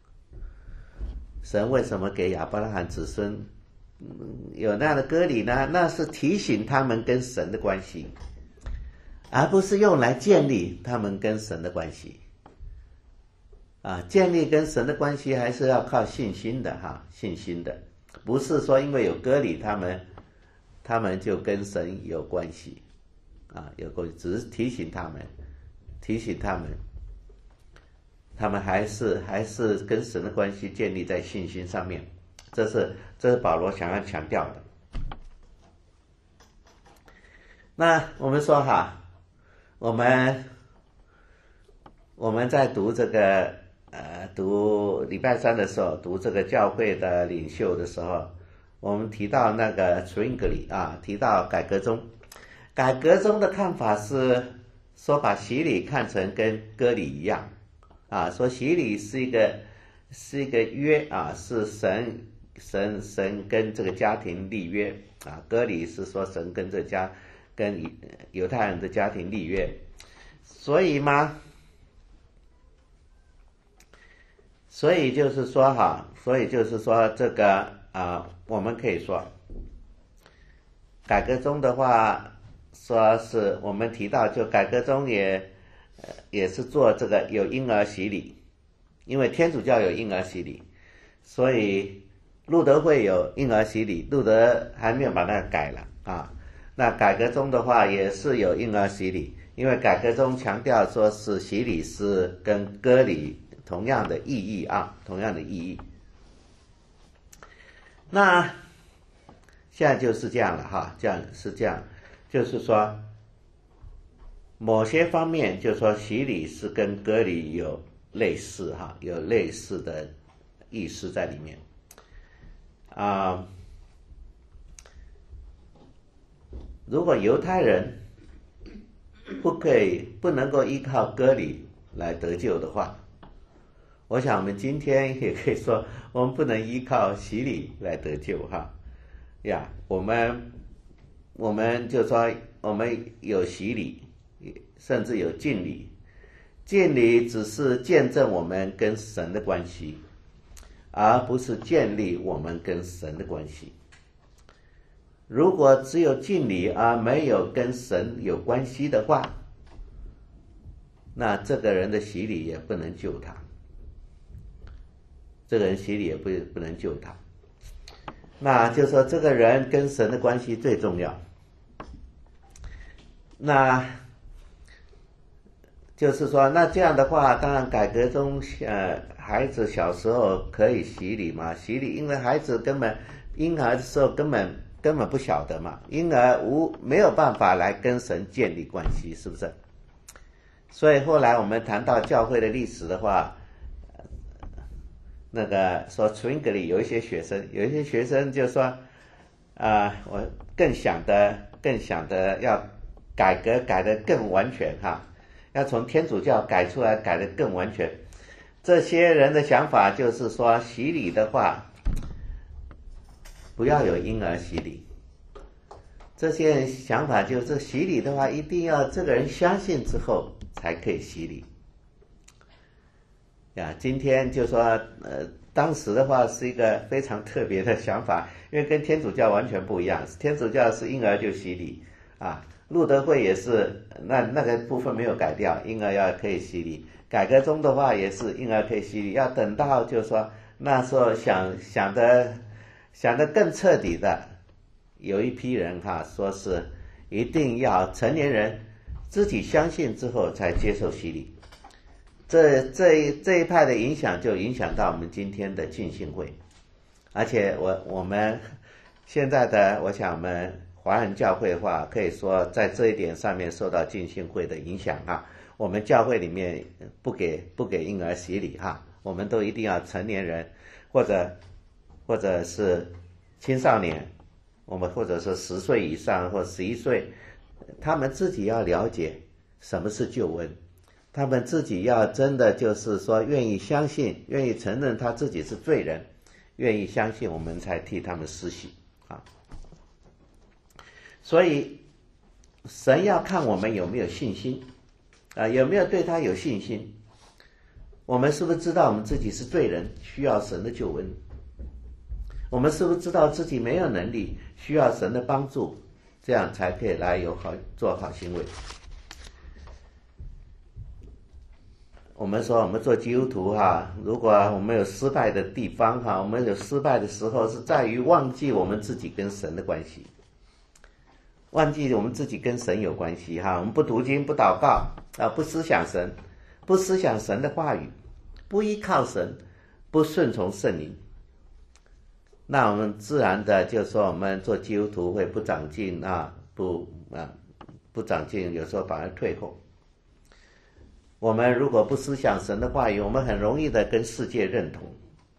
Speaker 1: 神为什么给亚伯拉罕子孙有那样的割礼呢？那是提醒他们跟神的关系，而不是用来建立他们跟神的关系。啊，建立跟神的关系还是要靠信心的哈，信心的，不是说因为有割礼，他们他们就跟神有关系啊，有关系，只是提醒他们，提醒他们。他们还是还是跟神的关系建立在信心上面，这是这是保罗想要强调的。那我们说哈，我们我们在读这个呃读礼拜三的时候，读这个教会的领袖的时候，我们提到那个楚英格里啊，提到改革宗，改革宗的看法是说把洗礼看成跟割礼一样。啊，说洗礼是一个是一个约啊，是神神神跟这个家庭立约啊，割礼是说神跟这家跟犹太人的家庭立约，所以嘛，所以就是说哈，所以就是说这个啊，我们可以说，改革宗的话，说是我们提到，就改革宗也。也是做这个有婴儿洗礼，因为天主教有婴儿洗礼，所以路德会有婴儿洗礼，路德还没有把那个改了啊。 那改革中的话也是有婴儿洗礼，因为改革中强调说是洗礼是跟割礼同样的意义啊，同样的意义。那现在就是这样了哈，这样是这样，就是说某些方面就是说洗礼是跟割礼有类似哈，有类似的意思在里面啊。如果犹太人不可以不能够依靠割礼来得救的话，我想我们今天也可以说我们不能依靠洗礼来得救哈呀。我们我们就说我们有洗礼，甚至有浸礼，浸礼只是见证我们跟神的关系，而不是建立我们跟神的关系。如果只有浸礼而没有跟神有关系的话，那这个人的洗礼也不能救他，这个人洗礼也不不能救他。那就说这个人跟神的关系最重要。那就是说，那这样的话，当然改革中，呃，孩子小时候可以洗礼嘛？洗礼，因为孩子根本婴儿的时候根本根本不晓得嘛，婴儿无没有办法来跟神建立关系，是不是？所以后来我们谈到教会的历史的话，那个说 Zwingli 有一些学生，有一些学生就说，啊、呃，我更想的更想的要改革改得更完全哈。要从天主教改出来，改得更完全。这些人的想法就是说，洗礼的话，不要有婴儿洗礼。这些人想法就是洗礼的话，一定要这个人相信之后才可以洗礼。呀，今天就说，呃，当时的话是一个非常特别的想法，因为跟天主教完全不一样。天主教是婴儿就洗礼啊。路德会也是，那那个部分没有改掉，婴儿要可以洗礼。改革中的话也是婴儿可以洗礼，要等到就是说那时候想想的想的更彻底的，有一批人哈说是一定要成年人自己相信之后才接受洗礼。这这这一派的影响就影响到我们今天的浸信会，而且我我们现在的我想我们。华人教会的话，可以说在这一点上面受到浸信会的影响哈。我们教会里面不给不给婴儿洗礼哈，我们都一定要成年人或者或者是青少年，我们或者是十岁以上或十一岁，他们自己要了解什么是救恩，他们自己要真的就是说愿意相信，愿意承认他自己是罪人，愿意相信，我们才替他们施洗啊。所以神要看我们有没有信心啊，有没有对他有信心。我们是不是知道我们自己是罪人，需要神的救恩？我们是不是知道自己没有能力，需要神的帮助，这样才可以来有好做好行为。我们说我们做基督徒哈，如果我们有失败的地方哈，我们有失败的时候是在于忘记我们自己跟神的关系。忘记我们自己跟神有关系哈，我们不读经不祷告啊，不思想神，不思想神的话语，不依靠神，不顺从圣灵，那我们自然的就说我们做基督徒会不长进啊，不啊不长进，有时候反而退后。我们如果不思想神的话语，我们很容易的跟世界认同。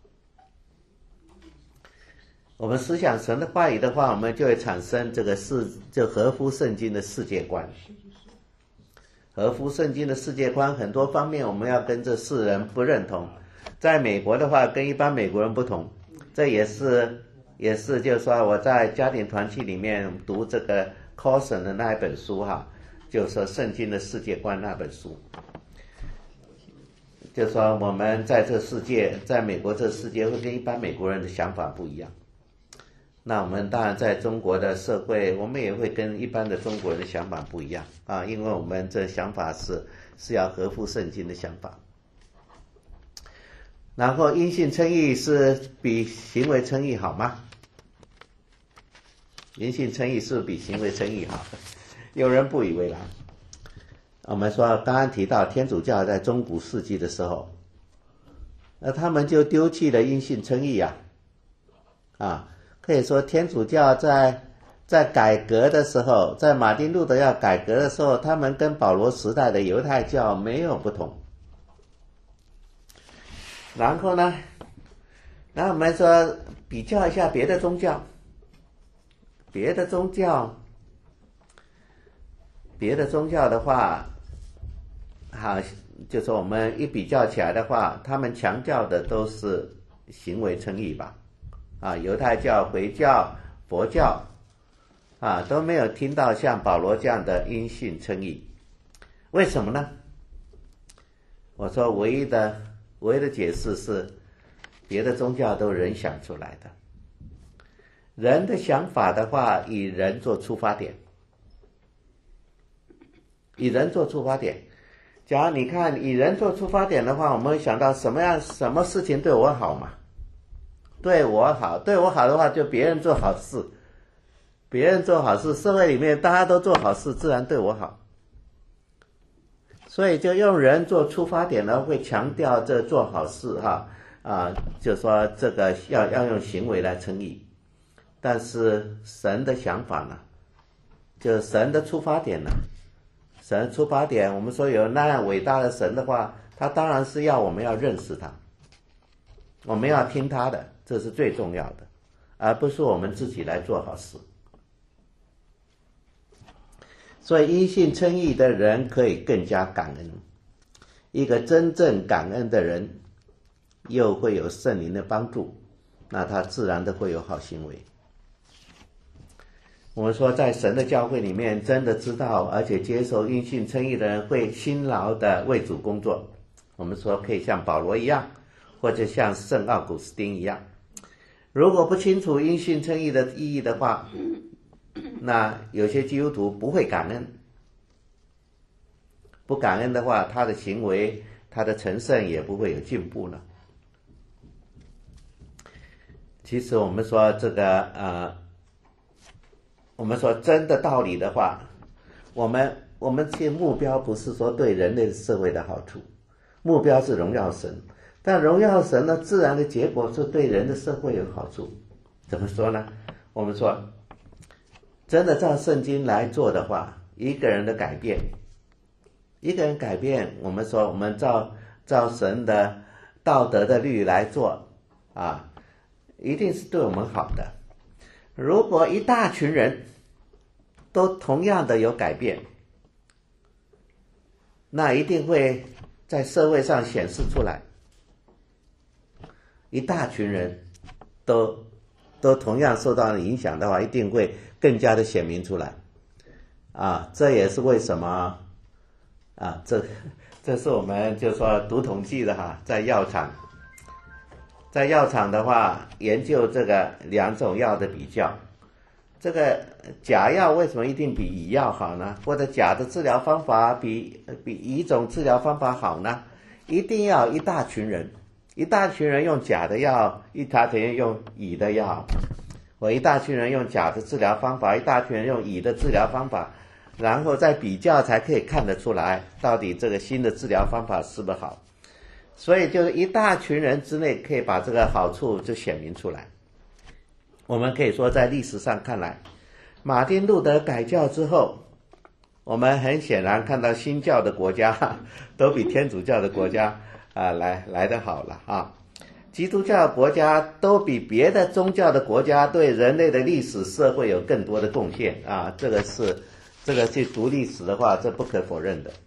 Speaker 1: 我们思想神的话语的话，我们就会产生这个世就合乎圣经的世界观。合乎圣经的世界观，很多方面我们要跟这世人不认同。在美国的话，跟一般美国人不同，这也是也是就是说我在家庭团契里面读这个 Carson 的那一本书哈，就是说圣经的世界观那本书。就是说我们在这世界，在美国这世界会跟一般美国人的想法不一样。那我们当然在中国的社会，我们也会跟一般的中国人的想法不一样啊，因为我们这想法是是要合乎圣经的想法。然后因信称义是比行为称义好吗？ 因信称义是不是比行为称义好？有人不以为然。我们说刚刚提到天主教在中古世纪的时候，那他们就丢弃了因信称义啊，啊，可以说天主教在在改革的时候，在马丁路德要改革的时候，他们跟保罗时代的犹太教没有不同。然后呢，然后我们说比较一下别的宗教，别的宗教，别的宗教的话，好，就说我们一比较起来的话，他们强调的都是行为称义吧，啊，犹太教、回教、佛教，啊，都没有听到像保罗这样的因信称义，为什么呢？我说唯一的唯一的解释是，别的宗教都人想出来的，人的想法的话，以人做出发点，以人做出发点。假如你看以人做出发点的话，我们会想到什么样什么事情对我好嘛？对我好，对我好的话，就别人做好事，别人做好事，社会里面大家都做好事，自然对我好。所以就用人做出发点呢，会强调这做好事哈啊，就说这个要要用行为来称义。但是神的想法呢，就神的出发点呢，神的出发点，我们说有那样伟大的神的话，他当然是要我们要认识他，我们要听他的，这是最重要的，而不是我们自己来做好事。所以因信称义的人可以更加感恩，一个真正感恩的人又会有圣灵的帮助，那他自然的会有好行为。我们说在神的教会里面，真的知道而且接受因信称义的人会辛劳的为主工作，我们说可以像保罗一样，或者像圣奥古斯丁一样。如果不清楚因信称义的意义的话，那有些基督徒不会感恩，不感恩的话，他的行为他的成圣也不会有进步了。其实我们说这个呃我们说真的道理的话，我们我们其实目标不是说对人类社会的好处，目标是荣耀神，但荣耀神呢，自然的结果是对人的社会有好处。怎么说呢？我们说真的照圣经来做的话，一个人的改变，一个人改变，我们说我们照照神的道德的律来做啊，一定是对我们好的。如果一大群人都同样的有改变，那一定会在社会上显示出来，一大群人都都同样受到影响的话，一定会更加的显明出来啊！这也是为什么啊，这这是我们就说读统计的哈，在药厂，在药厂的话，研究这个两种药的比较，这个假药为什么一定比乙药好呢？或者假的治疗方法比比乙种治疗方法好呢？一定要一大群人，一大群人用假的药，一大群人用乙的药，或一大群人用假的治疗方法，一大群人用乙的治疗方法，然后再比较才可以看得出来，到底这个新的治疗方法是不是好。所以就是一大群人之内可以把这个好处就显明出来。我们可以说在历史上看来，马丁路德改教之后，我们很显然看到新教的国家都比天主教的国家啊、呃、来来得好了啊。基督教国家都比别的宗教的国家对人类的历史社会有更多的贡献啊，这个是这个去读历史的话，这不可否认的。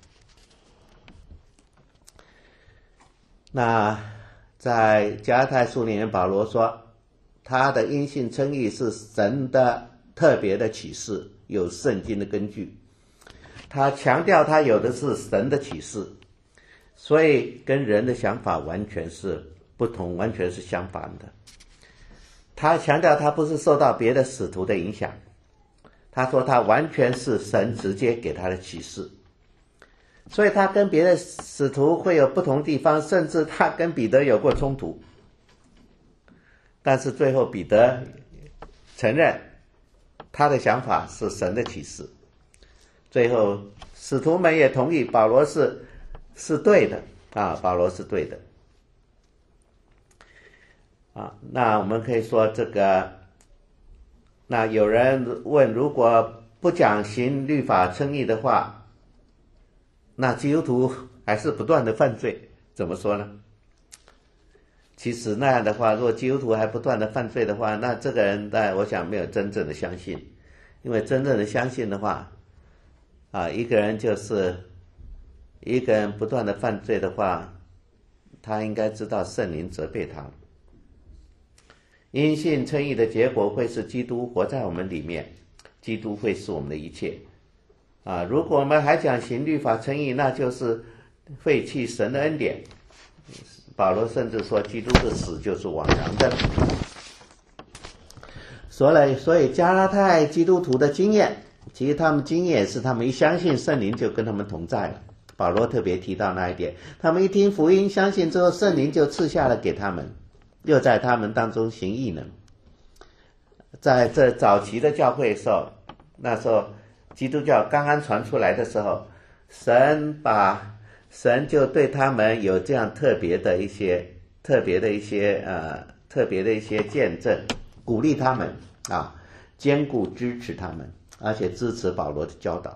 Speaker 1: 那在加拉太书里面，保罗说他的因信称义是神的特别的启示，有圣经的根据。他强调他有的是神的启示，所以跟人的想法完全是不同，完全是相反的。他强调他不是受到别的使徒的影响，他说他完全是神直接给他的启示，所以他跟别的使徒会有不同地方，甚至他跟彼得有过冲突，但是最后彼得承认他的想法是神的启示。最后使徒们也同意保罗是是对的啊，保罗是对的啊。那我们可以说这个，那有人问，如果不讲行律法称义的话，那基督徒还是不断的犯罪，怎么说呢？其实那样的话，如果基督徒还不断的犯罪的话，那这个人呢，我想没有真正的相信。因为真正的相信的话啊，一个人就是一个人不断的犯罪的话，他应该知道圣灵责备他。因信称义的结果会是基督活在我们里面，基督会是我们的一切啊。如果我们还讲行律法称义，那就是废弃神的恩典。保罗甚至说基督的死就是枉然的。所以所以加拉太基督徒的经验，其实他们经验是他们一相信圣灵就跟他们同在了。保罗特别提到那一点，他们一听福音相信之后，圣灵就赐下了给他们，又在他们当中行异能。在这早期的教会的时候，那时候基督教刚刚传出来的时候，神把神就对他们有这样特别的一些特别的一些呃特别的一些见证，鼓励他们啊，坚固支持他们，而且支持保罗的教导。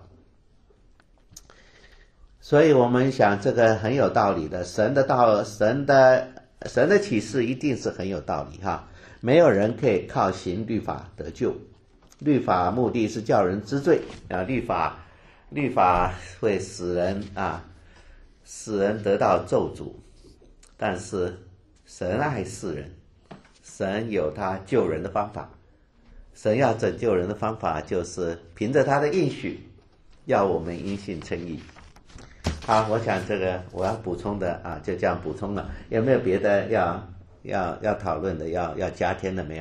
Speaker 1: 所以我们想这个很有道理的，神的道神的神的启示一定是很有道理哈。没有人可以靠行律法得救，律法目的是叫人知罪啊，律法律法会使人啊使人得到咒诅，但是神爱世人，神有他救人的方法，神要拯救人的方法就是凭着他的应许，要我们因信称义。好，我想这个我要补充的啊，就这样补充了。有没有别的要要要讨论的，要要加添的没有？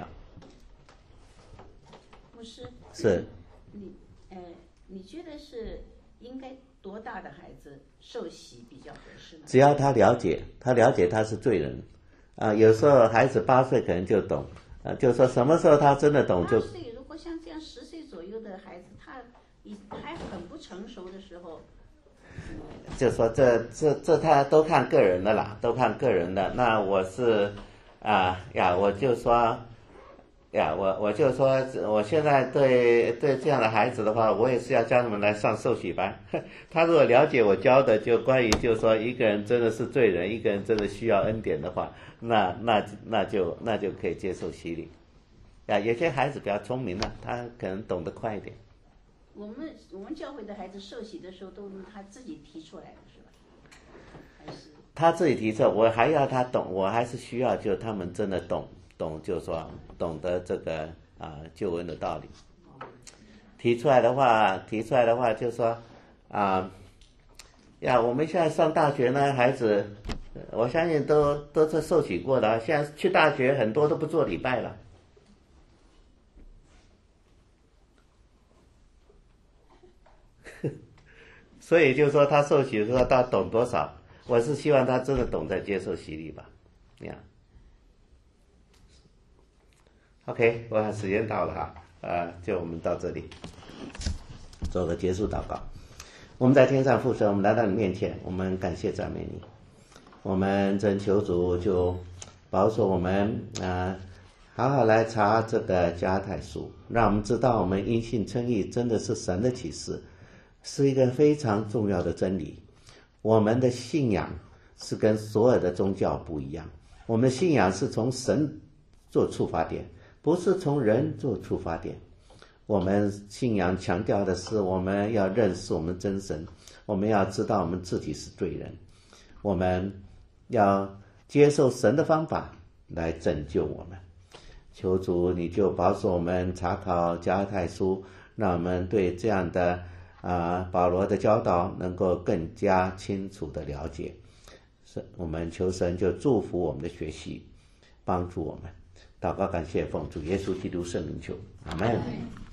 Speaker 3: 牧师，
Speaker 1: 是
Speaker 3: 你呃，你觉得是应该多大的孩子受洗比较合适呢？
Speaker 1: 只要他了解，他了解他是罪人啊、呃。有时候孩子八岁可能就懂啊、呃，就说什么时候他真的懂就。
Speaker 3: 八岁，如果像这样十岁左右的孩子，他还很不成熟的时候。
Speaker 1: 就说这这这他都看个人的啦，都看个人的。那我是啊呀，我就说呀，我我就说，我现在对对这样的孩子的话，我也是要叫他们来上受洗班。他如果了解我教的，就关于就说一个人真的是罪人，一个人真的需要恩典的话，那那那就那就可以接受洗礼。呀，有些孩子比较聪明了，他可能懂得快一点。
Speaker 3: 我们我们教会的孩子受洗的时候都是他自己提出来的，是吧？还是
Speaker 1: 他自己提出来，我还要他懂，我还是需要就他们真的懂懂，就是说懂得这个啊、呃、救恩的道理。提出来的话，提出来的话就说啊呀，我们现在上大学呢，孩子，我相信都都是受洗过的，现在去大学很多都不做礼拜了。所以就是说他受洗的时候他懂多少，我是希望他真的懂得接受洗礼吧。这样 OK， 我看时间到了哈，呃，就我们到这里做个结束祷告。我们在天上父神，我们来到你面前，我们感谢赞美你，我们真求主就保守我们啊、呃，好好来查这个加太书，让我们知道我们因信称义真的是神的启示，是一个非常重要的真理。我们的信仰是跟所有的宗教不一样，我们的信仰是从神做出发点，不是从人做出发点。我们信仰强调的是我们要认识我们真神，我们要知道我们自己是罪人，我们要接受神的方法来拯救我们。求主你就保守我们查考加拉太书，让我们对这样的啊、呃、保罗的教导能够更加清楚的了解。是我们求神就祝福我们的学习，帮助我们。祷告感谢奉主耶稣基督圣名求，阿们。